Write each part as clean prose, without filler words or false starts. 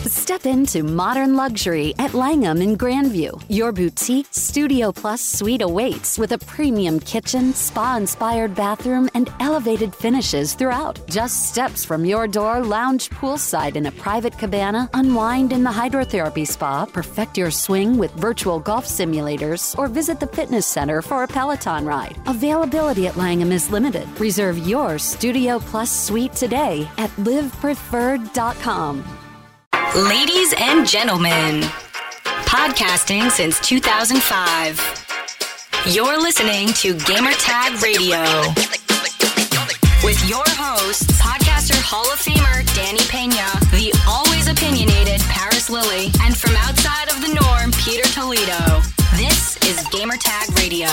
Step into modern luxury at Langham in Grandview. Your boutique Studio Plus suite awaits with a premium kitchen, spa-inspired bathroom, and elevated finishes throughout. Just steps from your door, lounge poolside in a private cabana, unwind in the hydrotherapy spa, perfect your swing with virtual golf simulators, or visit the fitness center for a Peloton ride. Availability at Langham is limited. Reserve your Studio Plus suite today at livepreferred.com. Ladies and gentlemen, podcasting since 2005. You're listening to Gamertag Radio with your hosts, podcaster Hall of Famer Danny Pena, the always opinionated Paris Lilly, and from outside of the norm, Peter Toledo. This is Gamertag Radio.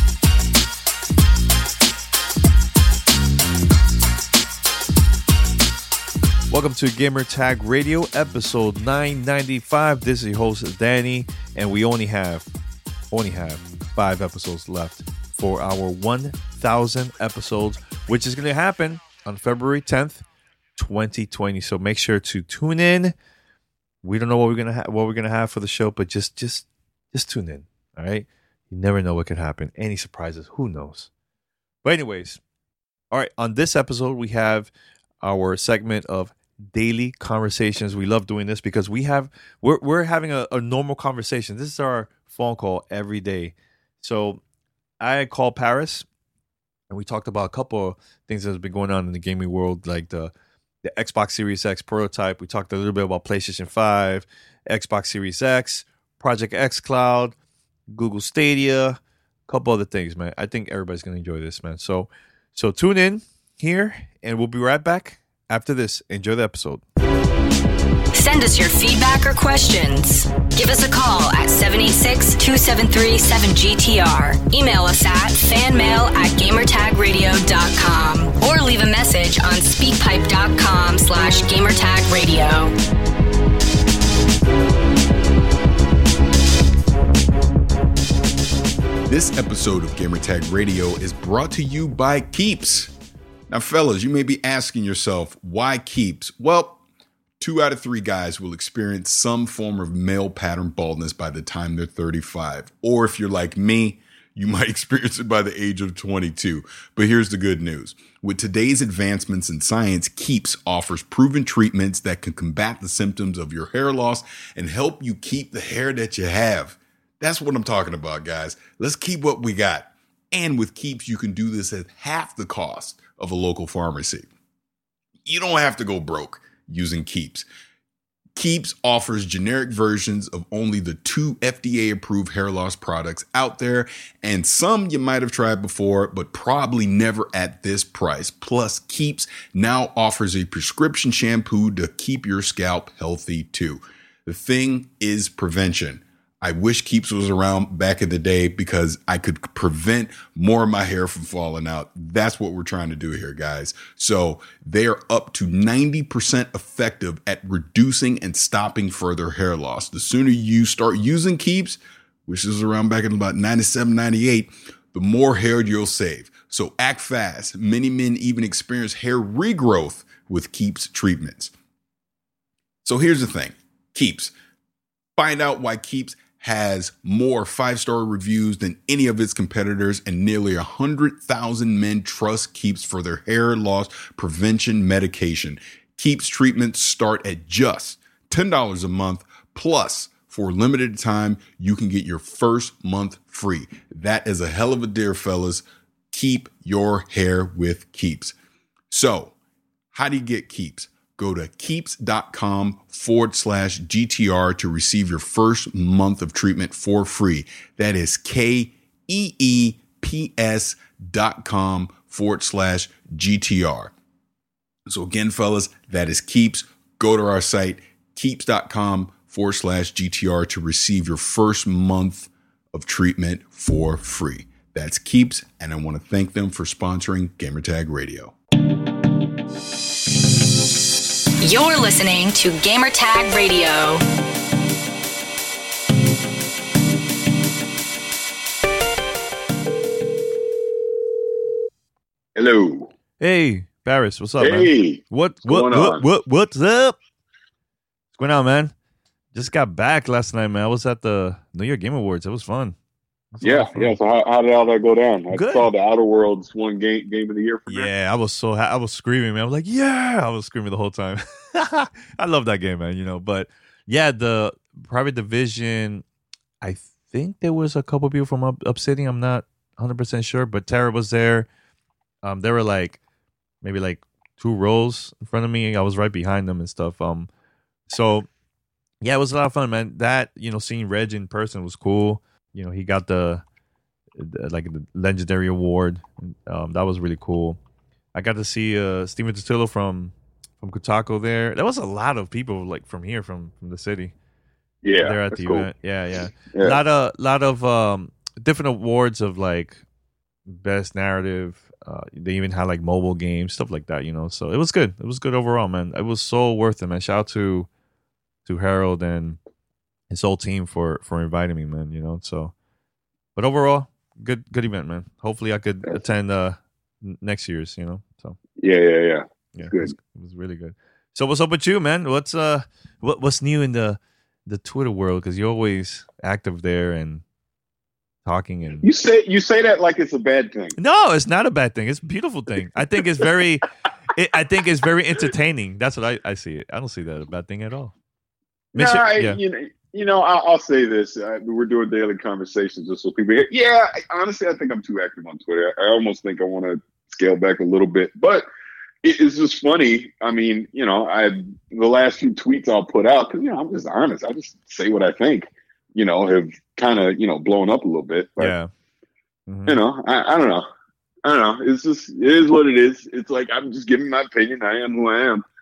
Welcome to Gamertag Radio, episode 995. This is your host, Danny, and we only have 5 episodes left for our 1,000 episodes, which is going to happen on February 10th, 2020. So make sure to tune in. We don't know what we're gonna have for the show, but just tune in. All right, you never know what could happen. Any surprises? Who knows? But anyways, all right. On this episode, we have our segment of daily conversations. We love doing this because we're having a normal conversation. This is our phone call every day. So I called Paris and we talked about a couple of things that have been going on in the gaming world, like the Xbox Series X prototype. We talked a little bit about PlayStation 5, Xbox Series X, Project X Cloud, Google Stadia, a couple other things, man. I think everybody's going to enjoy this, man. So tune in here and we'll be right back after this. Enjoy the episode. Send us your feedback or questions. Give us a call at 786-273-7GTR. Email us at fanmail@gamertagradio.com or leave a message on speakpipe.com/gamertagradio. This episode of Gamertag Radio is brought to you by Keeps. Now, fellas, you may be asking yourself, why Keeps? Well, 2 out of 3 guys will experience some form of male pattern baldness by the time they're 35. Or if you're like me, you might experience it by the age of 22. But here's the good news. With today's advancements in science, Keeps offers proven treatments that can combat the symptoms of your hair loss and help you keep the hair that you have. That's what I'm talking about, guys. Let's keep what we got. And with Keeps, you can do this at half the cost of a local pharmacy. You don't have to go broke using Keeps. Keeps offers generic versions of only the 2 FDA-approved hair loss products out there, and some you might have tried before, but probably never at this price. Plus, Keeps now offers a prescription shampoo to keep your scalp healthy too. The thing is prevention. I wish Keeps was around back in the day because I could prevent more of my hair from falling out. That's what we're trying to do here, guys. So they are up to 90% effective at reducing and stopping further hair loss. The sooner you start using Keeps, which is around back in about 97, 98, the more hair you'll save. So act fast. Many men even experience hair regrowth with Keeps treatments. So here's the thing. Keeps. Find out why Keeps has more 5-star reviews than any of its competitors, and nearly 100,000 men trust Keeps for their hair loss prevention medication. Keeps treatments start at just $10 a month, plus for a limited time, you can get your first month free. That is a hell of a deal, fellas. Keep your hair with Keeps. So, how do you get Keeps? Go to keeps.com/GTR to receive your first month of treatment for free. That is KEEPS.com/GTR. So again, fellas, that is Keeps. Go to our site, keeps.com/GTR to receive your first month of treatment for free. That's Keeps, and I want to thank them for sponsoring Gamertag Radio. You're listening to Gamertag Radio. Hello. Hey, Paris, what's up, Hey. man? What's going on? What's up? What's going on, man? Just got back last night, man. I was at the New York Game Awards. It was fun. Yeah. So how did all that go down? I Good. saw the Outer Worlds won game of the year for me. Yeah, I was I was screaming, man. I was like, yeah, I was screaming the whole time. I love that game, man. But yeah, the private division. I think there was a couple people from Obsidian. I'm not 100% sure, but Tara was there. They were maybe 2 rows in front of me. I was right behind them and stuff. So yeah, it was a lot of fun, man. That seeing Reg in person was cool. He got the legendary award. That was really cool. I got to see Steven Totillo from Kotaku there. There was a lot of people from here, from the city. Yeah, there at the cool. event. Yeah. Lot of different awards of best narrative. They even had mobile games, stuff like that. So it was good. It was good overall, man. It was so worth it, man. Shout out to Harold and his whole team for inviting me, man. So, but overall, good event, man. Hopefully I could attend next year's, so yeah, good. It was really good. So what's up with you, man? What's new in the Twitter world, because you're always active there and talking, and you say that like it's a bad thing. No, it's not a bad thing. It's a beautiful thing. I think it's very it's very entertaining. That's what I see it. I don't see that a bad thing at all. I'll say this. We're doing daily conversations just so people hear. Yeah, honestly, I think I'm too active on Twitter. I almost think I want to scale back a little bit. But it's just funny. I mean, the last few tweets I'll put out, because, I'm just honest. I just say what I think, have kind of, blown up a little bit. But, yeah. Mm-hmm. I don't know. It's just, it is what it is. It's I'm just giving my opinion. I am who I am.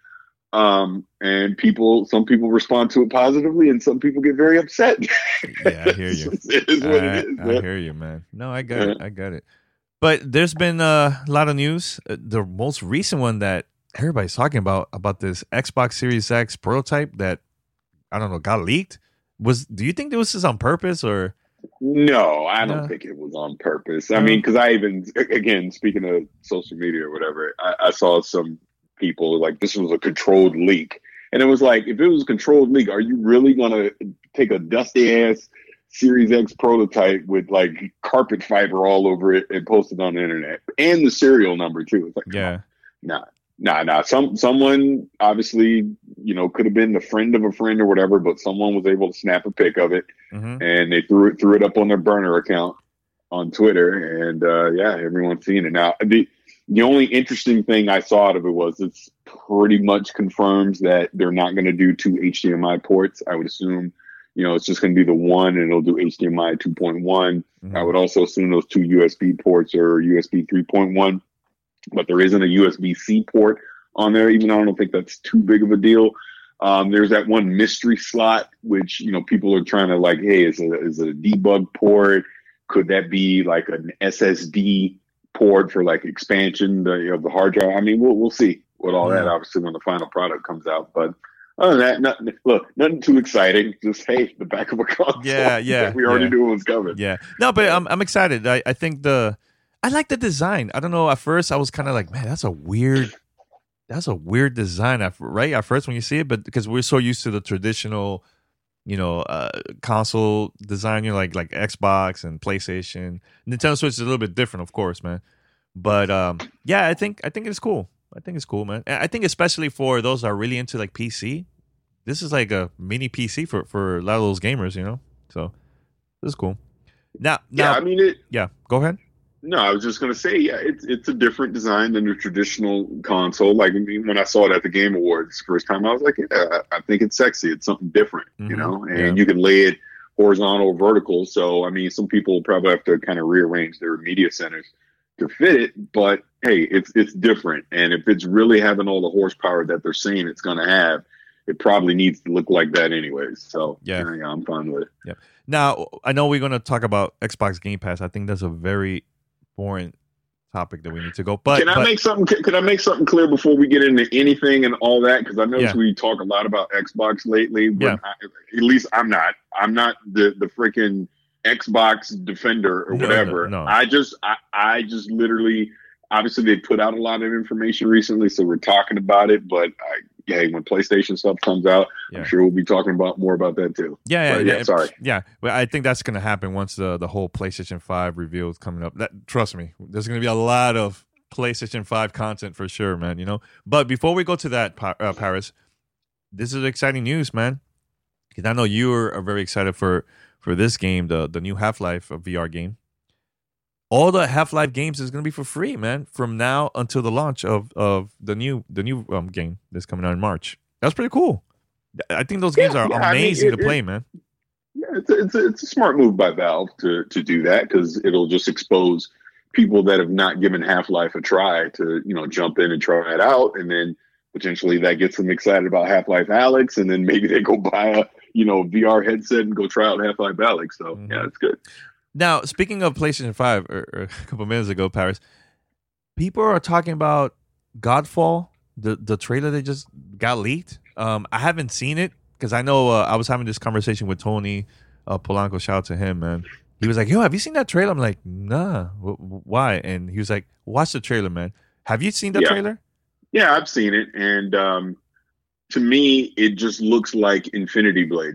And some people respond to it positively, and some people get very upset. Yeah, I hear you. It is what it is. I hear you, man. No, I got it. But there's been a lot of news. The most recent one that everybody's talking about this Xbox Series X prototype that, I don't know, got leaked. Do you think this is on purpose, or? No, I don't think it was on purpose. I mean, because I even, again, speaking of social media or whatever, I saw some people this was a controlled leak, and it was if it was a controlled leak, are you really gonna take a dusty ass Series X prototype with carpet fiber all over it and post it on the internet, and the serial number too? It's nah. Someone obviously could have been the friend of a friend or whatever, but someone was able to snap a pic of it, and they threw it up on their burner account on Twitter, and everyone's seen it now. The only interesting thing I saw out of it was it's pretty much confirms that they're not going to do 2 HDMI ports. I would assume, it's just going to be the one, and it'll do HDMI 2.1. Mm-hmm. I would also assume those 2 USB ports are USB 3.1, but there isn't a USB-C port on there, even though I don't think that's too big of a deal. There's that one mystery slot, which, people are trying to hey, is it a debug port? Could that be an SSD port for expansion of the hard drive? I mean, we'll see what all that, obviously, when the final product comes out. But other than that, nothing too exciting. Just the back of a console. Yeah. We already knew it was coming. Yeah. No, but I'm excited. I think I like the design. I don't know. At first, I was kind of man, that's a weird design. Right at first when you see it, but because we're so used to the traditional, console design, like Xbox and PlayStation. Nintendo Switch is a little bit different, of course, man. But I think it's cool. I think it's cool, man. I think especially for those that are really into PC, this is a mini PC for a lot of those gamers, So this is cool. Now, I mean, go ahead. No, I was just going to say, it's a different design than the traditional console. When I saw it at the Game Awards the first time, I was I think it's sexy. It's something different, and you can lay it horizontal or vertical. So, I mean, some people will probably have to kind of rearrange their media centers to fit it, but hey, it's different. And if it's really having all the horsepower that they're saying it's going to have, it probably needs to look like that anyways. So I'm fine with it. Yeah. Now, I know we're going to talk about Xbox Game Pass. I think that's a very important topic that we need to go. But can I make something clear before we get into anything and all that? Because I notice we talk a lot about Xbox lately. But at least I'm not the freaking Xbox defender or whatever. No. I just literally, obviously they put out a lot of information recently, so we're talking about it. But hey, when PlayStation stuff comes out, I'm sure we'll be talking about more about that too. Sorry. Yeah, well, I think that's going to happen once the whole PlayStation 5 reveal is coming up. Trust me, there's going to be a lot of PlayStation 5 content for sure, man. You know, but before we go to that, Paris, this is exciting news, man. Because I know you are very excited for this game, the new Half-Life VR game. All the Half-Life games is going to be for free, man, from now until the launch of the new game that's coming out in March. That's pretty cool. I think those games are amazing to play, man. Yeah, it's a smart move by Valve to do that, because it'll just expose people that have not given Half-Life a try to, you know, jump in and try it out, and then potentially that gets them excited about Half-Life Alyx, and then maybe they go buy a, you know, VR headset and go try out Half-Life Alyx. So yeah, it's good. Now, speaking of PlayStation 5, or a couple minutes ago, Paris, people are talking about Godfall, the trailer that just got leaked. I haven't seen it because I know I was having this conversation with Tony Polanco. Shout out to him, man. He was like, yo, have you seen that trailer? I'm like, nah, why? And he was like, watch the trailer, man. Have you seen that trailer? Yeah, I've seen it. And to me, it just looks like Infinity Blade.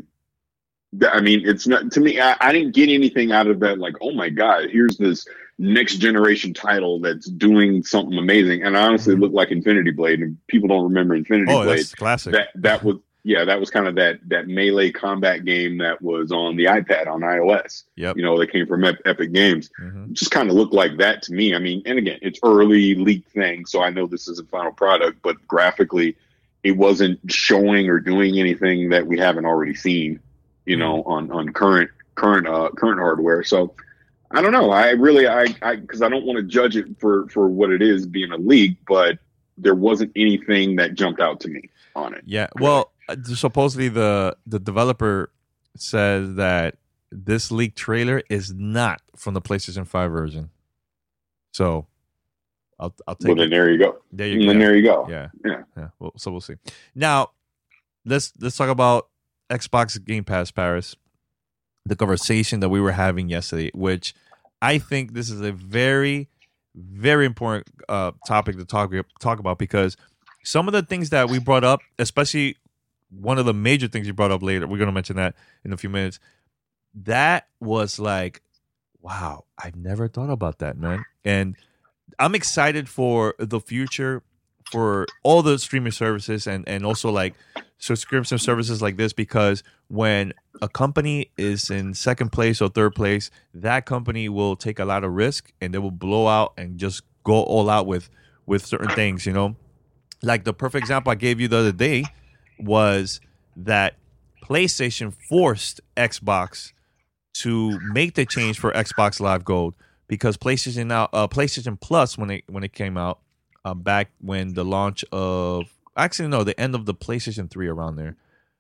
I mean, it's not, to me, I didn't get anything out of that. Like, oh my God, here's this next generation title that's doing something amazing. And I honestly looked like Infinity Blade, and people don't remember Infinity Blade. That's classic. That was kind of that melee combat game that was on the iPad on iOS. Yep. You know, that came from Epic Games. Just kind of looked like that to me. I mean, and again, it's early leaked thing, so I know this isn't final product, but graphically, it wasn't showing or doing anything that we haven't already seen, you know, on current hardware. So I don't know. I because I don't want to judge it for what it is being a leak, but there wasn't anything that jumped out to me on it. Yeah. Well, supposedly the developer says that this leaked trailer is not from the PlayStation 5 version. So I'll take. Well, then there you go. There you go. Then there you go. Yeah. Well, so we'll see. Now, let's talk about Xbox Game Pass, Paris. The conversation that we were having yesterday, which I think this is a very, very important topic to talk about, because some of the things that we brought up, especially one of the major things you brought up later, we're going to mention that in a few minutes. That was like, wow, I've never thought about that, man. And I'm excited for the future for all the streaming services and also like subscription services like this, because when a company is in second place or third place, that company will take a lot of risk and they will blow out and just go all out with certain things, you know. Like the perfect example I gave you the other day was that PlayStation forced Xbox to make the change for Xbox Live Gold, because PlayStation Plus, when it came out back when the launch of the end of the PlayStation 3, around there,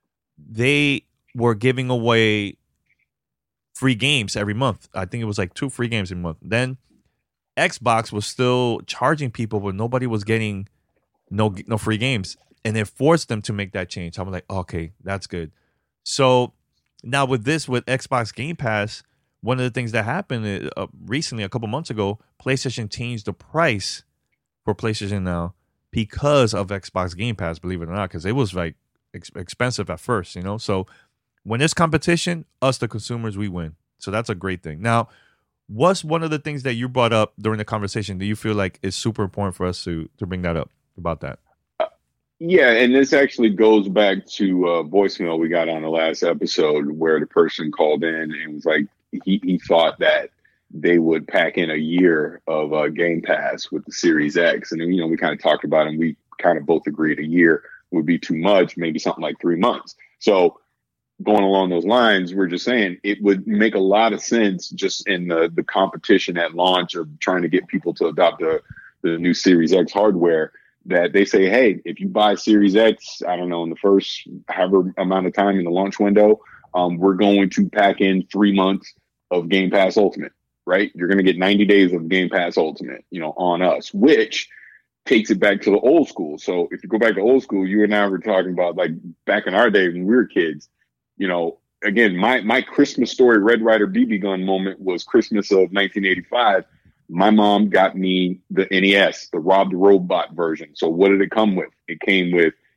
they were giving away free games every month. I think it was like 2 free games a month. Then Xbox was still charging people, but nobody was getting no free games, and it forced them to make that change. I'm like, okay, that's good. So now with Xbox Game Pass, one of the things that happened recently, a couple months ago, PlayStation changed the price for PlayStation Now because of Xbox Game Pass, believe it or not, because it was like expensive at first, you know. So when there's competition, us, the consumers, we win. So that's a great thing. Now, what's one of the things that you brought up during the conversation do you feel like is super important for us to bring that up about that? Yeah, and this actually goes back to a voicemail we got on the last episode where the person called in and was like, he thought that they would pack in a year of Game Pass with the Series X. And, you know, we kind of talked about it, and we kind of both agreed a year would be too much, maybe something like 3 months. So going along those lines, we're just saying it would make a lot of sense just in the competition at launch of trying to get people to adopt the new Series X hardware, that they say, hey, if you buy Series X, I don't know, in the first however amount of time in the launch window, we're going to pack in 3 months of Game Pass Ultimate, right? You're going to get 90 days of Game Pass Ultimate, you know, on us, which takes it back to the old school. So if you go back to old school, you and I were talking about like back in our day when we were kids, you know, again, my Christmas Story Red Ryder BB gun moment was Christmas of 1985. My mom got me the NES, the Rob the Robot version. So what did it come with? It came with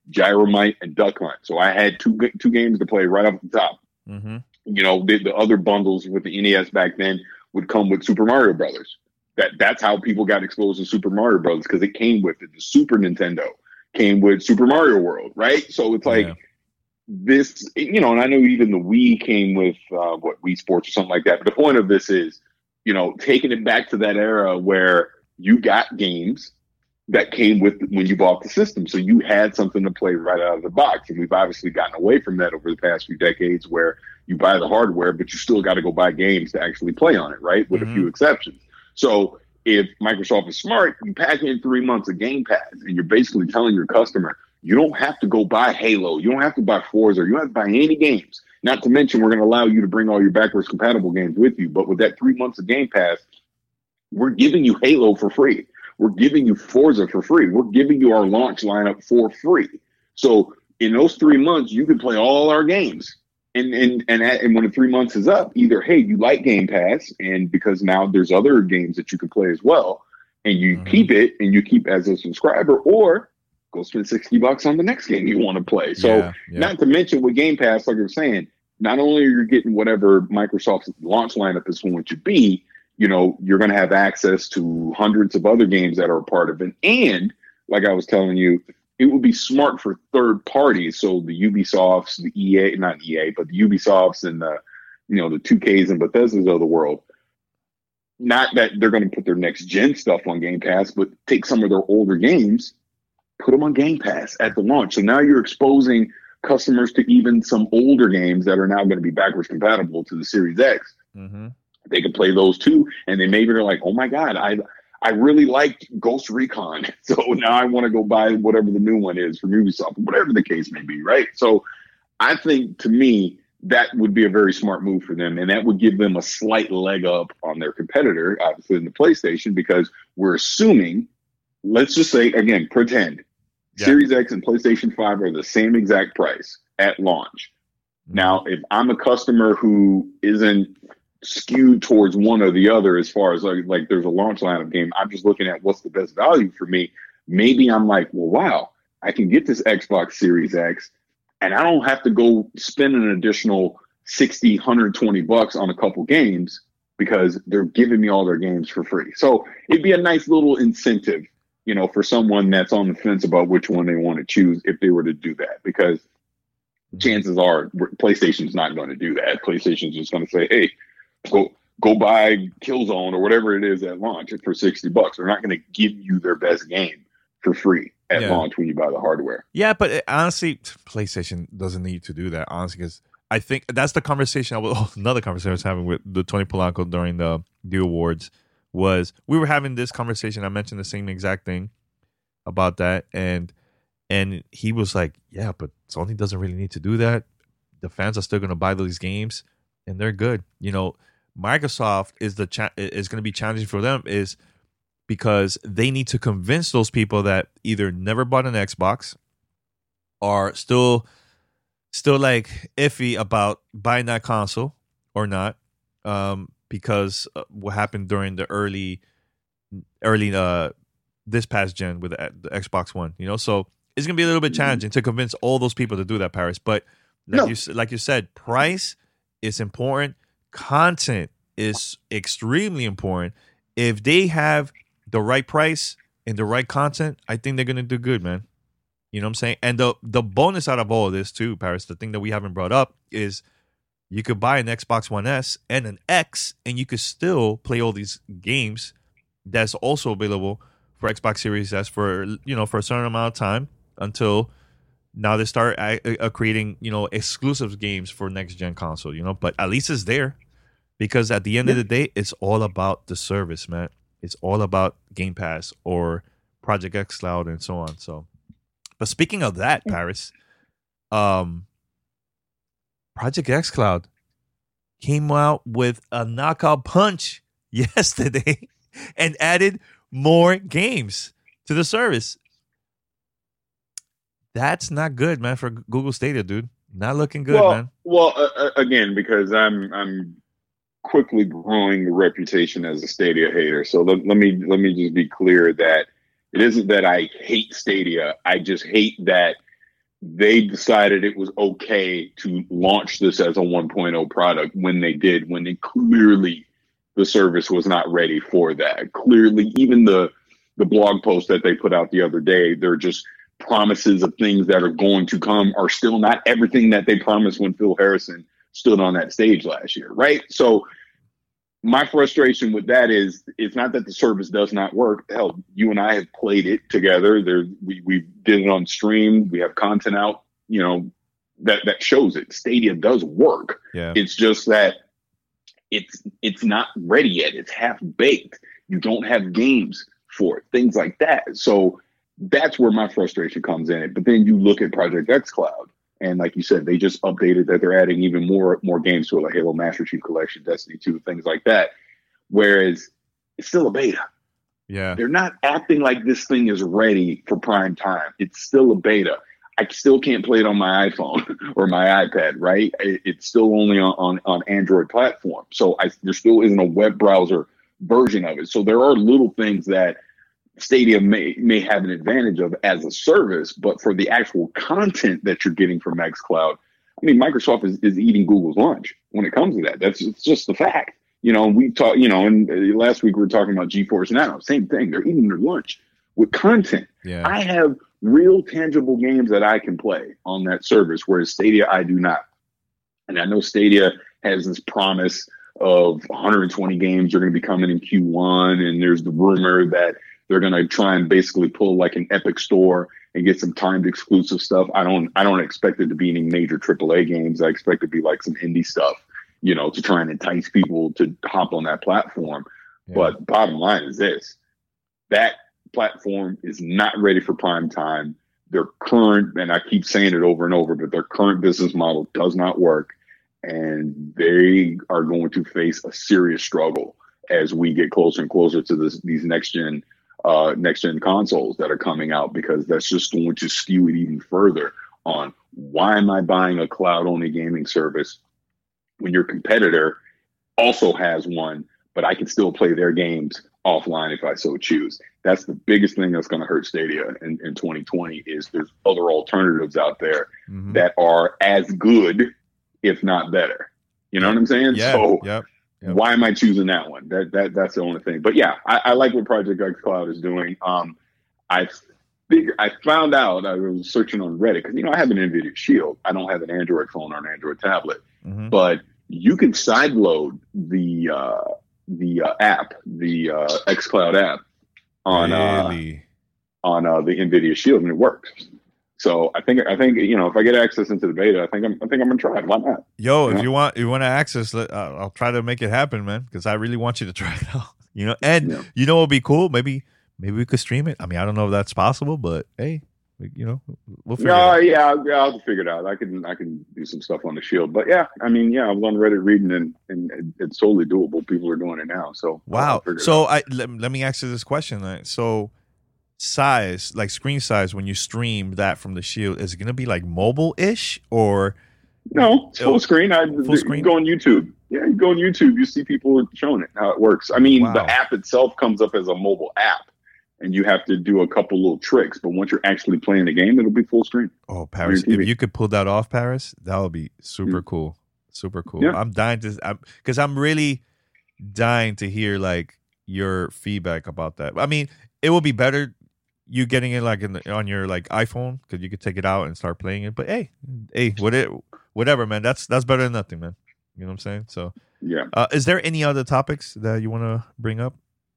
Gyromite, and Duckhunt. So I had two games to play right off the top. Mm-hmm. You know, the other bundles with the NES back then would come with Super Mario Brothers. That's how people got exposed to Super Mario Brothers, because it came with it. The Super Nintendo came with Super Mario World, right? So it's like this, you know, and I know even the Wii came with Wii Sports or something like that. But the point of this is, you know, taking it back to that era where you got games that came with when you bought the system. So you had something to play right out of the box. And we've obviously gotten away from that over the past few decades, where you buy the hardware, but you still got to go buy games to actually play on it, right? With a few exceptions. So if Microsoft is smart, you pack in 3 months of Game Pass, and you're basically telling your customer, you don't have to go buy Halo. You don't have to buy Forza. You don't have to buy any games. Not to mention, we're going to allow you to bring all your backwards compatible games with you. But with that 3 months of Game Pass, we're giving you Halo for free. We're giving you Forza for free. We're giving you our launch lineup for free. So in those 3 months, you can play all our games. And when the 3 months is up, either, hey, you like Game Pass, and because now there's other games that you can play as well, and you keep it, and you keep as a subscriber, or go spend $60 on the next game you want to play. So not to mention with Game Pass, like I was saying, not only are you getting whatever Microsoft's launch lineup is going to be, you know, you're going to have access to hundreds of other games that are a part of it. And like I was telling you, it would be smart for third parties. So the Ubisofts, the EA, not EA, but the Ubisofts and the, you know, the 2Ks and Bethesdas of the world. Not that they're going to put their next gen stuff on Game Pass, but take some of their older games, put them on Game Pass at the launch. So now you're exposing customers to even some older games that are now going to be backwards compatible to the Series X. They can play those too, and then maybe they're like, "Oh my God, I really liked Ghost Recon, so now I want to go buy whatever the new one is from Ubisoft, whatever the case may be." Right? So, I think to me that would be a very smart move for them, and that would give them a slight leg up on their competitor, obviously in the PlayStation, because we're assuming, let's just say again, pretend Series X and PlayStation 5 are the same exact price at launch. Now, if I'm a customer who isn't skewed towards one or the other as far as like there's a launch lineup game, I'm just looking at what's the best value for me. Maybe I'm like, well, wow, I can get this Xbox Series X and I don't have to go spend an additional $60, $120 on a couple games because they're giving me all their games for free. So it'd be a nice little incentive, you know, for someone that's on the fence about which one they want to choose if they were to do that, because chances are PlayStation's not going to do that. PlayStation's just going to say, hey, go buy Killzone or whatever it is at launch for $60. They're not going to give you their best game for free at launch when you buy the hardware. Yeah, but honestly, PlayStation doesn't need to do that, honestly, because I think that's the conversation. Another conversation I was having with the Tony Polanco during the awards was we were having this conversation. I mentioned the same exact thing about that, and he was like, "Yeah, but Sony doesn't really need to do that. The fans are still going to buy those games, and they're good." You know, Microsoft is is going to be challenging for them is because they need to convince those people that either never bought an Xbox or still like iffy about buying that console or not, because what happened during the early this past gen with the Xbox One, you know, so it's gonna be a little bit challenging to convince all those people to do that, Paris. But like you said, price is important. Content is extremely important. If they have the right price and the right content, I think they're gonna do good, man. You know what I'm saying? And the bonus out of all of this too, Paris, the thing that we haven't brought up is you could buy an Xbox One S and an X, and you could still play all these games that's also available for Xbox Series S for for a certain amount of time until now they start creating exclusive games for next gen console. But at least it's there, because at the end of the day, it's all about the service, man. It's all about Game Pass or Project X Cloud and so on. So, but speaking of that, Paris, Project X Cloud came out with a knockout punch yesterday and added more games to the service. That's not good, man, for Google Stadia, dude. Not looking good, man. Well, again, because I'm quickly growing a reputation as a Stadia hater. So let me just be clear that it isn't that I hate Stadia. I just hate that they decided it was okay to launch this as a 1.0 product when they did, when it clearly the service was not ready for that. Clearly, even the blog post that they put out the other day, they're just promises of things that are going to come are still not everything that they promised when Phil Harrison stood on that stage last year, right? So my frustration with that is it's not that the service does not work. Hell, you and I have played it together. We did it on stream. We have content out, you know, that shows it. Stadia does work. Yeah. It's just that it's not ready yet. It's half baked. You don't have games for it, things like that. So that's where my frustration comes in. But then you look at Project xCloud, and like you said, they just updated that they're adding even more games to it, like Halo Master Chief Collection, Destiny 2, things like that. Whereas it's still a beta. Yeah. They're not acting like this thing is ready for prime time. It's still a beta. I still can't play it on my iPhone or my iPad, right? It's still only on Android platform. So there still isn't a web browser version of it. So there are little things that Stadia may have an advantage of as a service, but for the actual content that you're getting from xCloud, I mean, Microsoft is eating Google's lunch when it comes to that. It's just the fact. You know, we talked, you know, and last week we were talking about GeForce Now. Same thing. They're eating their lunch with content. Yeah. I have real tangible games that I can play on that service, whereas Stadia, I do not. And I know Stadia has this promise of 120 games are going to be coming in Q1. And there's the rumor that they're going to try and basically pull like an Epic Store and get some timed exclusive stuff. I don't expect it to be any major AAA games. I expect it to be like some indie stuff, you know, to try and entice people to hop on that platform. Yeah. But bottom line is this: that platform is not ready for prime time. Their current, and I keep saying it over and over, but their current business model does not work. And they are going to face a serious struggle as we get closer and closer to these next gen consoles that are coming out, because that's just going to skew it even further on why am I buying a cloud only gaming service when your competitor also has one, but I can still play their games offline if I so choose. That's the biggest thing that's going to hurt Stadia in 2020 is there's other alternatives out there that are as good, if not better. You know what I'm saying? Yeah. So Yep. Why am I choosing that one? That's the only thing. But yeah, I like what Project xCloud is doing. I found out, I was searching on Reddit, because, you know, I have an NVIDIA Shield. I don't have an Android phone or an Android tablet. But you can sideload the app, the xCloud app on the NVIDIA Shield, and it works. So I think you know, if I get access into the beta, I think I'm gonna try it. Why not? Yo, if you want to access, I'll try to make it happen, man. Because I really want you to try it out. You know, and you know, it'll be cool. Maybe we could stream it. I mean, I don't know if that's possible, but hey, you know, we'll figure it out. Yeah, I'll figure it out. I can do some stuff on the Shield, but yeah, I mean, yeah, I was on Reddit reading, and it's totally doable. People are doing it now. So wow. So let me ask you this question. Right? So size, like screen size, when you stream that from the Shield, is it going to be like mobile-ish or? No, it's full screen. Full screen? You go on YouTube. Yeah, you go on YouTube. You see people showing it, how it works. I mean, The app itself comes up as a mobile app, and you have to do a couple little tricks. But once you're actually playing the game, it'll be full screen. Oh, Paris, if you could pull that off, Paris, that would be super cool. Super cool. Yeah. I'm dying to, because I'm really dying to hear like your feedback about that. I mean, it will be better you getting it like on your like iPhone, because you could take it out and start playing it. But hey, whatever, man. That's better than nothing, man. You know what I'm saying? So yeah. Is there any other topics that you want to bring up?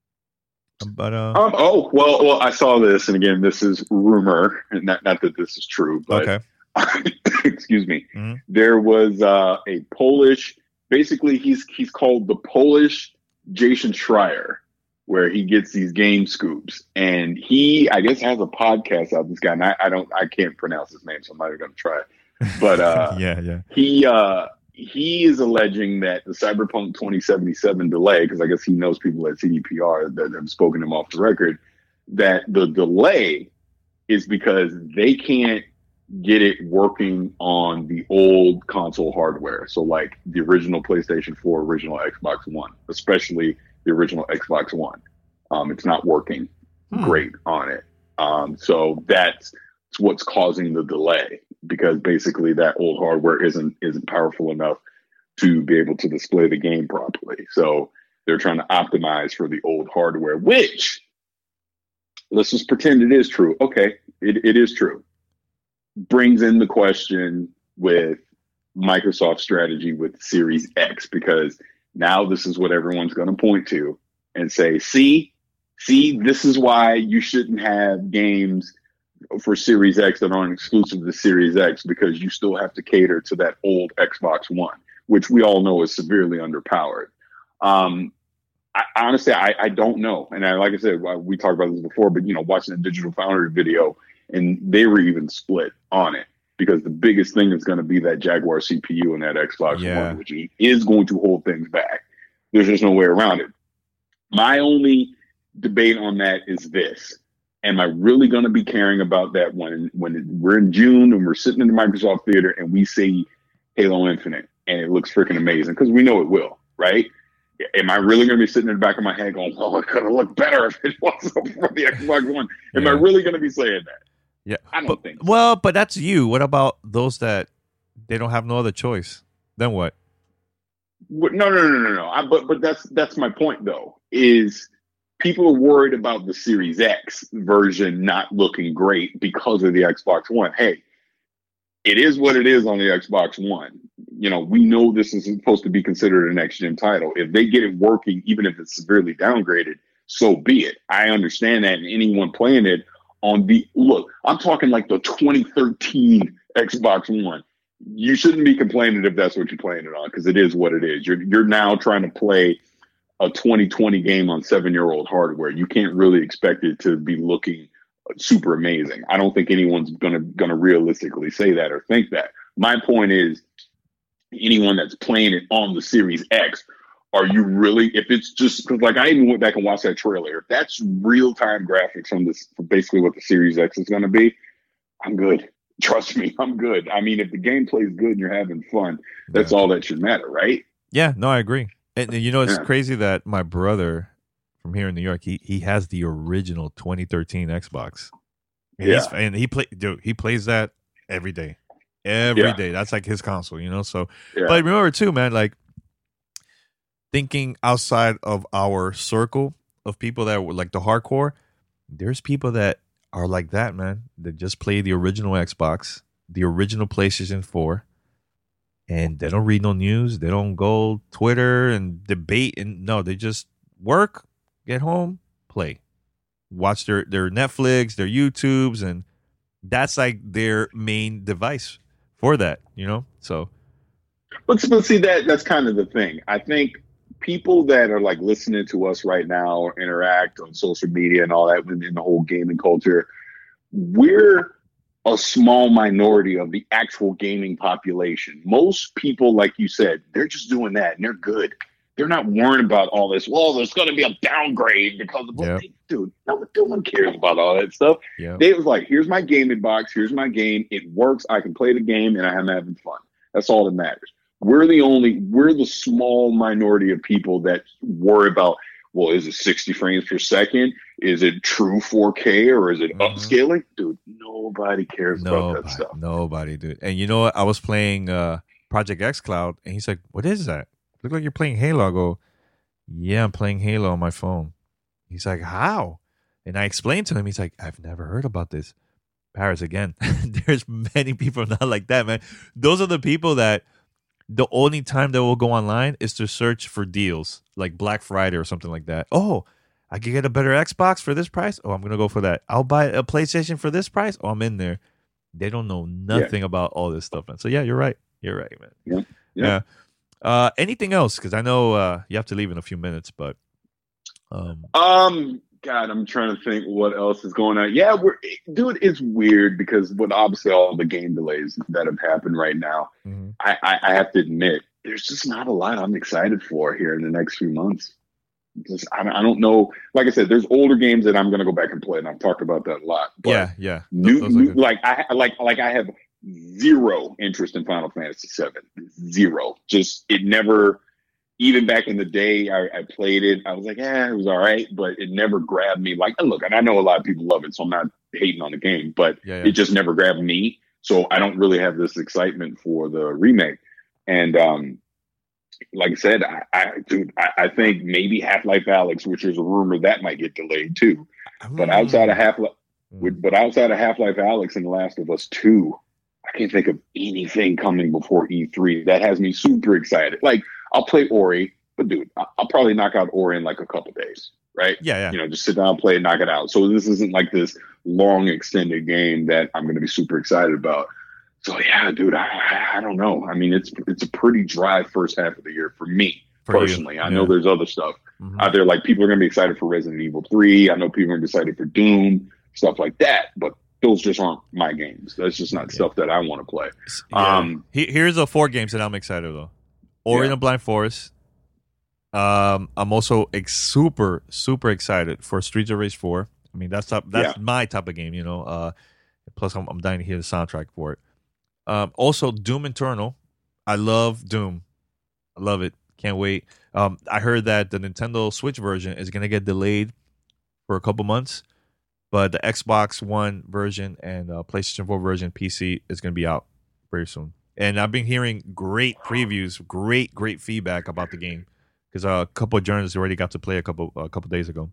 But well, I saw this, and again, this is rumor, and not that this is true, but okay. Excuse me. There was a Polish. Basically, he's called the Polish Jason Schreier, where he gets these game scoops, and he, I guess, has a podcast out. This guy, and I can't pronounce his name, so I'm not even going to try. But he is alleging that the Cyberpunk 2077 delay, because I guess he knows people at CDPR that have spoken to him off the record, that the delay is because they can't get it working on the old console hardware. So like the original PlayStation 4, original Xbox One, especially the original Xbox One. It's not working great on it. So that's what's causing the delay. because basically that old hardware isn't powerful enough to be able to display the game properly. So they're trying to optimize for the old hardware, which, let's just pretend it is true. Okay, it is true. Brings in the question with Microsoft's strategy with Series X, because now this is what everyone's going to point to and say, see, this is why you shouldn't have games for Series X that aren't exclusive to Series X, because you still have to cater to that old Xbox One, which we all know is severely underpowered. Honestly, I don't know. And like I said, we talked about this before, but, watching a Digital Foundry video, and they were even split on it, because the biggest thing is going to be that Jaguar CPU and that Xbox One, which is going to hold things back. There's just no way around it. My only debate on that is this. Am I really going to be caring about that when we're in June and we're sitting in the Microsoft Theater and we see Halo Infinite and it looks freaking amazing? Because we know it will, right? Am I really going to be sitting in the back of my head going, oh, it could have looked better if it wasn't for the Xbox One? Am I really going to be saying that? Yeah. I don't think so. Well, but that's you. What about those that they don't have no other choice? Then what? No. But that's my point, though, is people are worried about the Series X version not looking great because of the Xbox One. Hey, it is what it is on the Xbox One. We know this is supposed to be considered a next-gen title. If they get it working, even if it's severely downgraded, so be it. I understand that, and anyone playing it on I'm talking like the 2013 Xbox One. You shouldn't be complaining if that's what you're playing it on, because it is what it is. You're now trying to play a 2020 game on 7-year-old hardware. You can't really expect it to be looking super amazing. I don't think anyone's gonna realistically say that or think that. My point is, anyone that's playing it on the Series X, are you really, if it's just, because like I even went back and watched that trailer, if that's real-time graphics from this, basically what the Series X is going to be, I'm good. Trust me, I'm good. I mean, if the game plays good and you're having fun, that's all that should matter, right? Yeah, no, I agree. And it's crazy that my brother from here in New York, he has the original 2013 Xbox. And he plays that every day. Every day. That's like his console, So, but remember too, man, like thinking outside of our circle of people that were like the hardcore, there's people that are like that, man. They just play the original Xbox, the original PlayStation 4, and they don't read no news. They don't go Twitter and debate. And no, they just work, get home, play, watch their Netflix, their YouTubes, and that's like their main device for that, So, but see, that's kind of the thing. I think people that are like listening to us right now or interact on social media and all that in the whole gaming culture, we're a small minority of the actual gaming population. Most people, like you said, they're just doing that and they're good. They're not worrying about all this. Well, there's going to be a downgrade because of dude, no one cares about all that stuff. Yep. They was like, here's my gaming box. Here's my game. It works. I can play the game and I'm having fun. That's all that matters. We're the small minority of people that worry about, well, is it 60 frames per second? Is it true 4K or is it upscaling? Dude, nobody cares about that stuff. Nobody, dude. And you know what? I was playing Project X Cloud, and he's like, what is that? Look like you're playing Halo. I go, yeah, I'm playing Halo on my phone. He's like, how? And I explained to him. He's like, I've never heard about this. Paris, again, there's many people not like that, man. Those are the people that the only time they will go online is to search for deals, like Black Friday or something like that. Oh, I can get a better Xbox for this price. Oh, I'm going to go for that. I'll buy a PlayStation for this price. Oh, I'm in there. They don't know nothing about all this stuff, man. So, yeah, you're right. You're right, man. Yeah. Anything else? Because I know you have to leave in a few minutes, but. God, I'm trying to think what else is going on. Yeah, dude, it's weird because with obviously all the game delays that have happened right now, I have to admit, there's just not a lot I'm excited for here in the next few months. I don't know. Like I said, there's older games that I'm going to go back and play, and I've talked about that a lot. But yeah. I have zero interest in Final Fantasy VII. Zero. Just it never. Even back in the day, I played it. I was like, it was all right, but it never grabbed me. Like, look, and I know a lot of people love it, so I'm not hating on the game, but it just never grabbed me. So I don't really have this excitement for the remake. And like I said, I think maybe Half-Life Alyx, which is a rumor that might get delayed too. But outside of Half-Life Alyx and The Last of Us 2, I can't think of anything coming before E3 that has me super excited. Like, I'll play Ori, but dude, I'll probably knock out Ori in like a couple days, right? Yeah. You know, just sit down, play it, knock it out. So this isn't like this long extended game that I'm going to be super excited about. So yeah, dude, I don't know. I mean, it's a pretty dry first half of the year for me personally. I know there's other stuff out there. Like, people are going to be excited for Resident Evil 3. I know people are going to be excited for Doom, stuff like that. But those just aren't my games. That's just not stuff that I want to play. Yeah. Here's the 4 games that I'm excited about. Ori and the Blind Forest. I'm also super excited for Streets of Rage 4. I mean, that's my type of game, you know. Plus, I'm dying to hear the soundtrack for it. Also, Doom Eternal. I love Doom. I love it. Can't wait. I heard that the Nintendo Switch version is going to get delayed for a couple months, but the Xbox One version and PlayStation 4 version PC is going to be out very soon. And I've been hearing great previews, great feedback about the game, because a couple of journalists already got to play a couple days ago.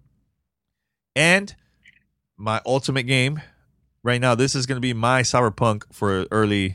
And my ultimate game right now, this is going to be my Cyberpunk for early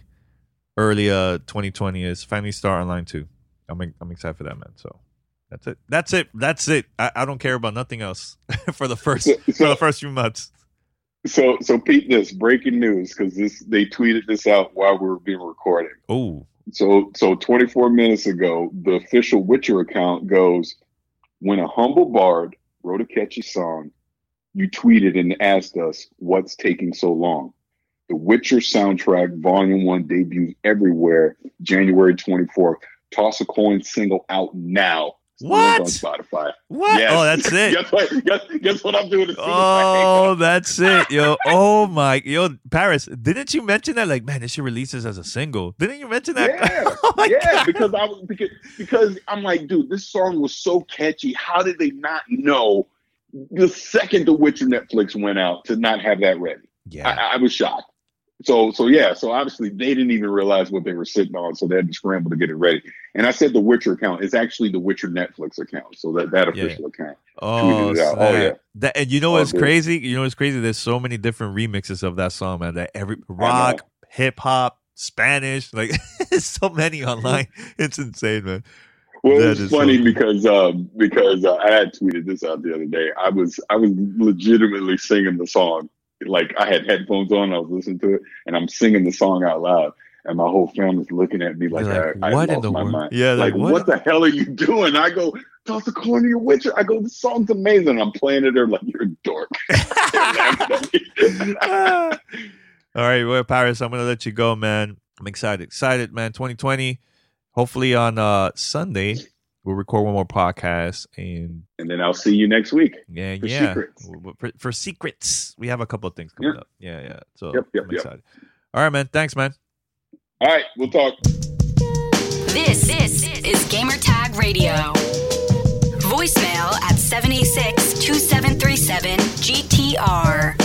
2020, is Phantasy Star Online 2. I'm excited for that, man. So that's it. I don't care about nothing else for the first few months. So Pete, this breaking news, because they tweeted this out while we were being recorded. Oh. So 24 minutes ago, the official Witcher account goes, when a humble bard wrote a catchy song, you tweeted and asked us, what's taking so long? The Witcher soundtrack, Volume 1, debuts everywhere, January 24th. Toss a Coin single out now. What? On Spotify. What? Yes. Oh, that's it. Guess what I'm doing? That's it, yo. Oh my, yo, Paris. Didn't you mention that? Like, man, this should release this as a single. Didn't you mention that? Yeah, God. because I'm like, dude, this song was so catchy. How did they not know the second The Witcher Netflix went out to not have that ready? Yeah, I was shocked. So obviously they didn't even realize what they were sitting on, so they had to scramble to get it ready. And I said the Witcher account is actually the Witcher Netflix account, so that official account tweeted it out. Oh yeah, and you know what's crazy? You know what's crazy? There's so many different remixes of that song, man. That every rock, hip hop, Spanish, like so many online. It's insane, man. Well, it's funny because I had tweeted this out the other day. I was legitimately singing the song. Like, I had headphones on, I was listening to it, and I'm singing the song out loud, and my whole family's looking at me like I lost my mind. Yeah, like what the hell are you doing? I go, toss a coin to your Witcher. I go, this song's amazing. I'm playing it. They're like, you're a dork. All right, well, Paris, I'm gonna let you go, man. I'm excited, man. 2020. Hopefully on Sunday we'll record one more podcast, and then I'll see you next week. Yeah. Secrets. For secrets, we have a couple of things coming up. Yeah. So I'm excited. All right, man. Thanks, man. All right, we'll talk. This is Gamer Tag Radio. Voicemail at 786-2737-GTR.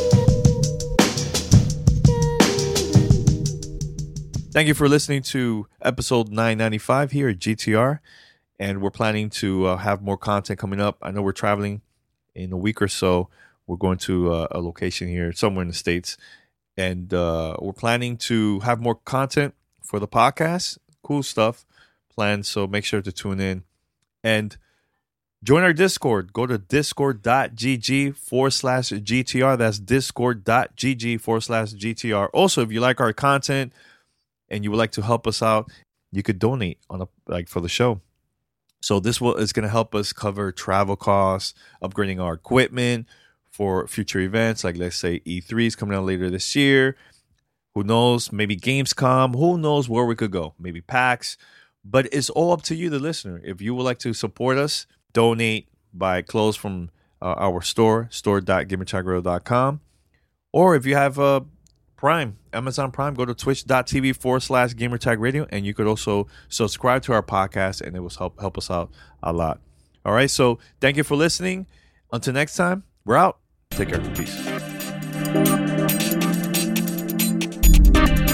Thank you for listening to episode 995 here at GTR. And we're planning to have more content coming up. I know we're traveling in a week or so. We're going to a location here somewhere in the States. And we're planning to have more content for the podcast. Cool stuff planned. So make sure to tune in. And join our Discord. Go to discord.gg/GTR. That's discord.gg/GTR. Also, if you like our content and you would like to help us out, you could donate for the show. So this is going to help us cover travel costs, upgrading our equipment for future events, like let's say E3 is coming out later this year. Who knows? Maybe Gamescom. Who knows where we could go? Maybe PAX. But it's all up to you, the listener. If you would like to support us, donate, buy clothes from our store.gamertagradio.com. Or if you have Prime, Amazon Prime, go to twitch.tv/GamerTagRadio, and you could also subscribe to our podcast, and it will help us out a lot. All right, so thank you for listening. Until next time, we're out. Take care. Peace.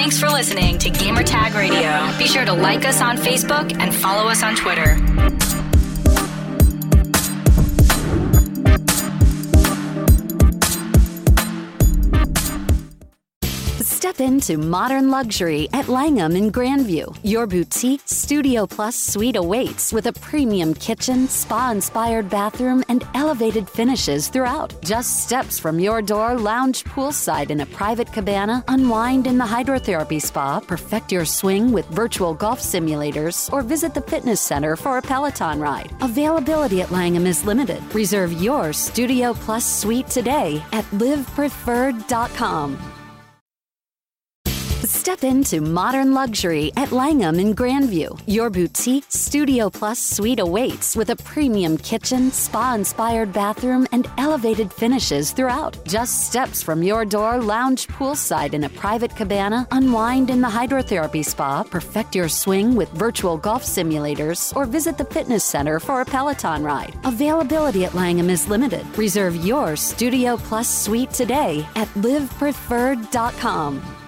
Thanks for listening to Gamertag Radio. Be sure to like us on Facebook and follow us on Twitter. Step into modern luxury at Langham in Grandview. Your boutique Studio Plus suite awaits with a premium kitchen, spa-inspired bathroom, and elevated finishes throughout. Just steps from your door, lounge poolside in a private cabana, unwind in the hydrotherapy spa, perfect your swing with virtual golf simulators, or visit the fitness center for a Peloton ride. Availability at Langham is limited. Reserve your Studio Plus suite today at livepreferred.com. Step into modern luxury at Langham in Grandview. Your boutique Studio Plus suite awaits with a premium kitchen, spa-inspired bathroom, and elevated finishes throughout. Just steps from your door, lounge poolside in a private cabana, unwind in the hydrotherapy spa, perfect your swing with virtual golf simulators, or visit the fitness center for a Peloton ride. Availability at Langham is limited. Reserve your Studio Plus suite today at livepreferred.com.